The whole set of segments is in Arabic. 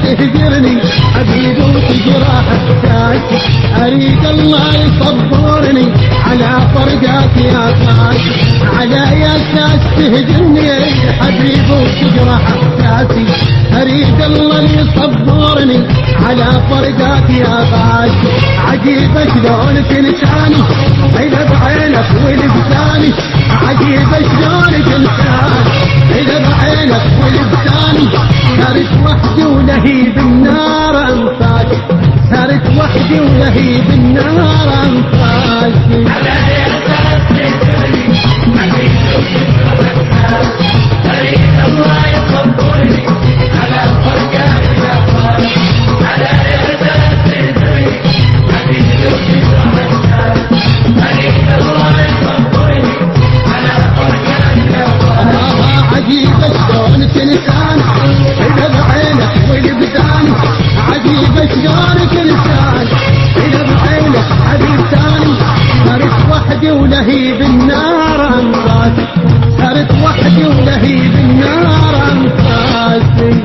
تهجرني حبيبي وتجرح احساسي، اريد الله يصبرني على فرقات يا فاس، على اساس تهجرني حبيبي وتجرح احساسي، اريد الله يصبرني على فرقات يا فاس. عجيبة شلون تنساني إذا بعينك ولبساني، عجيبة شلون تنساني إذا بعينك ولبساني، صارت وحدي ولهيب النار انفاسي، صارت وحدي ولهيب النار انفاسي. عجيبة شلون تنساني إذا بعينك ولبساني، عجيبة شلون تنساني إذا بعينك حبيب ثاني، صارت وحدي ولهيب النار انفاسي، صارت وحدي ولهيب النار انفاسي.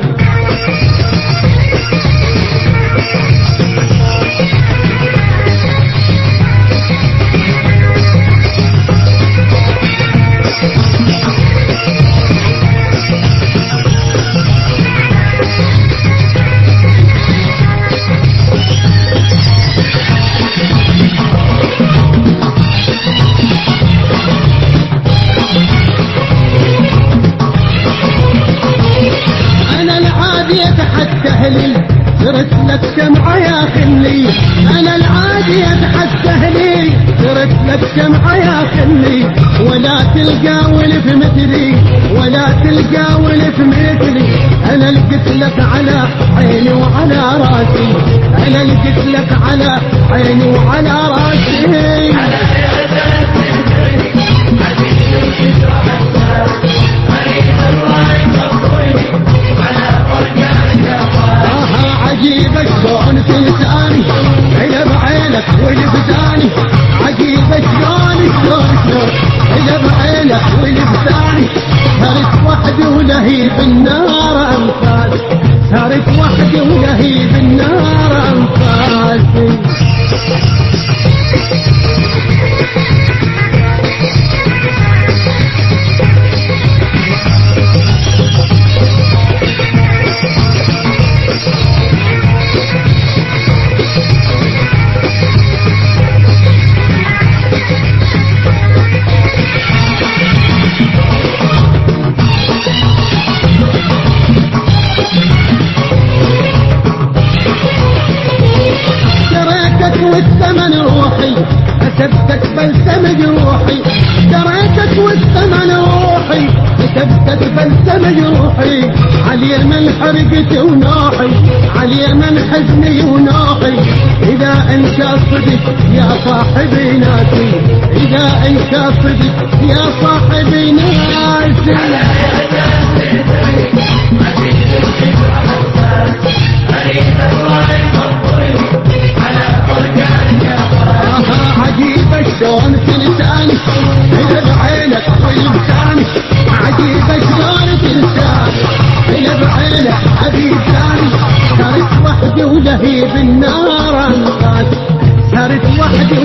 صرت لك شمعة يا خلي، أنا العادي أتحدى أهلي، صرت لك شمعة يا خلي، ولا تلقى ولف مثلي، ولا تلقى ولف مثلي، أنا لقيت لك على عيني وعلى راسي، أنا لقيت لك على عيني وعلى راسي. عجيبة شلون تنساني إذا بعينك ولبساني، عجيبة شلون إذا بعينك ولبساني، صارت وحدي ولهيب النار انفاسي، صارت وحدي ولهيب النار انفاسي. والثمن روحي كسبتك بلسم جروحي، دريتك والثمن روحي كسبتك بلسم جروحي، علي من حرقتي ونوحي، علي من حزني ونوحي، إذا انت صدق يا صاحبي ناسي، إذا انت صدق يا صاحبي ناسي. عجيبة شلون تنساني إذا بعينك ولبساني، عجيبة شلون تنساني إذا بعينك حبيب ثاني، صارت وحدي ولهيب النار انفاسي، صارت وحدي